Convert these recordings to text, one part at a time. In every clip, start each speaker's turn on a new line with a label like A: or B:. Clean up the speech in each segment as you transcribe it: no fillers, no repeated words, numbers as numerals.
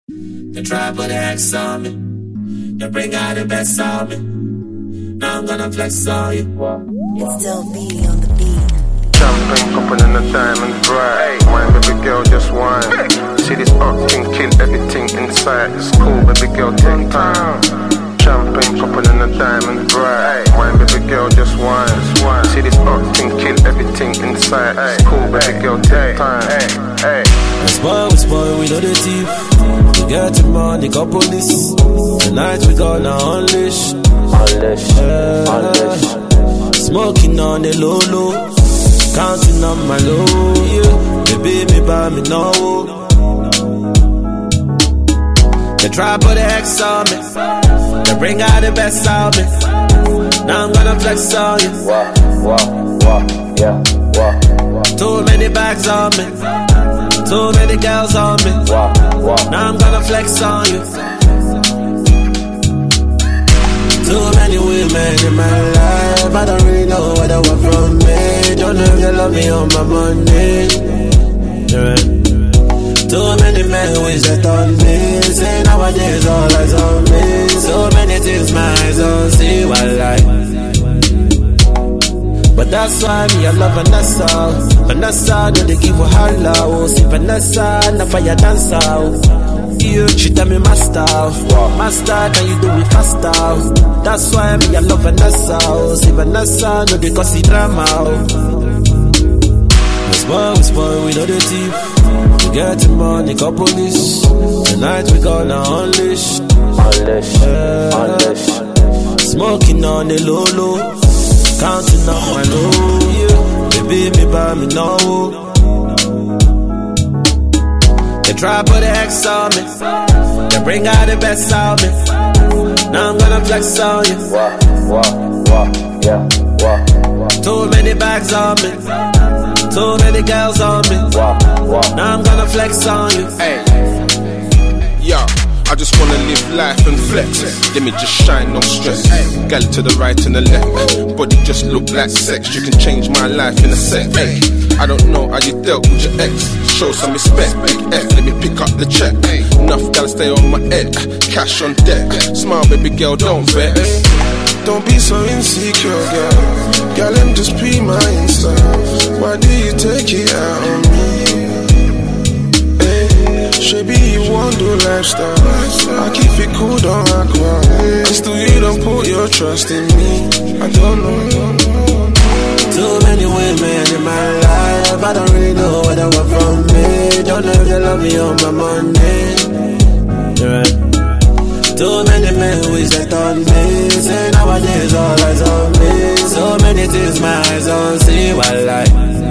A: They try put an X on me. They bring out the best on me. Now I'm gonna flex on you.
B: It's still B on the beat.
C: Champagne popping and the diamonds bright. Wine, baby girl, just wine. See this up king, kill everything inside. It's cool, baby girl, take time. Champagne popping and the diamonds bright. Wine, baby girl, just wine. See this up king, kill everything inside. It's cool, baby girl, take time.
D: We spoil, we know the thief. We get the money, got police. Tonight we gonna unleash. Smoking on the low low, counting on my low, yeah. Baby, me buy me no. They try put an X on me. They bring out the best on me. Now I'm gonna flex on you. Too many bags on me. Too many girls on me. Now I'm gonna flex on you. Too many women in my life, I don't really know what they want from me. Don't know if they love me on my money. Too many men who is just on me. Say nowadays all eyes on me. So many things my eyes don't see what life. But that's why me I love Vanessa. Vanessa, no they give her holla. Oh, see Vanessa, na fire dancer. Yeah, she tell me master, master, can you do it faster? That's why me I love Vanessa. Oh, see Vanessa, no they cause the drama. We spoil, we know the thief. We get the money, got police. Tonight we gonna unleash. Smoking on the low low, counting on my low, yeah. Baby, me buy me no. They try put an X on me. They bring out the best on me. Now I'm gonna flex on you. Too many bags on me. Too many girls on me. Now I'm gonna flex on you.
C: Hey, yo, I just wanna live life and flex. Let me just shine, no stress. Gal to the right and the left. Body just look like sex. You can change my life in a sec. Hey, I don't know how you dealt with your ex. Show some respect, big F, let me pick up the check. Enough gotta stay on my head, cash on deck. Smile, baby girl, don't vex. Don't be so insecure, girl. Girl, I'm just be my Insta. Why do you take it out on me? Should be you want to lifestyle. I keep it cool, don't act wild. And still you don't put your trust in me. I don't know.
D: Too many women in my life, I don't really know what they want from me. Don't know if they love me on my money. Too many men who is just on me. Say nowadays all eyes on me. So many things my eyes don't see what life.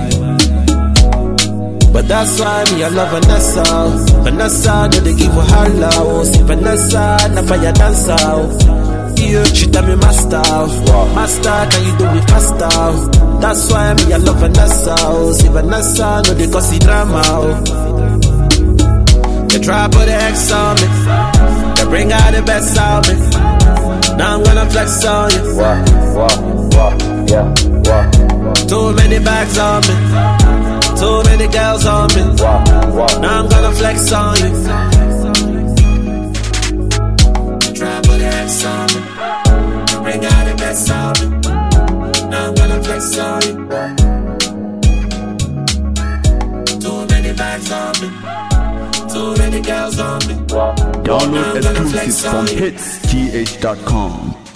D: But that's why me I love Vanessa. Vanessa, no they give her holla. Oh, see Vanessa, na fire dancer. Yeah, she tell me master, master, can you do it faster? That's why me I love Vanessa. Oh, see Vanessa, no they cause the drama. They try put an X on me. They bring out the best on me. Now I'm gonna flex on you. Too many bags on me. Too many girls on me. Now I'm gonna flex on you.
A: Try put an X on me. Bring out the best on me. Now I'm gonna flex on you. Too many bags on me. Too many girls on me.
E: Download exclusives from hitsgh.com.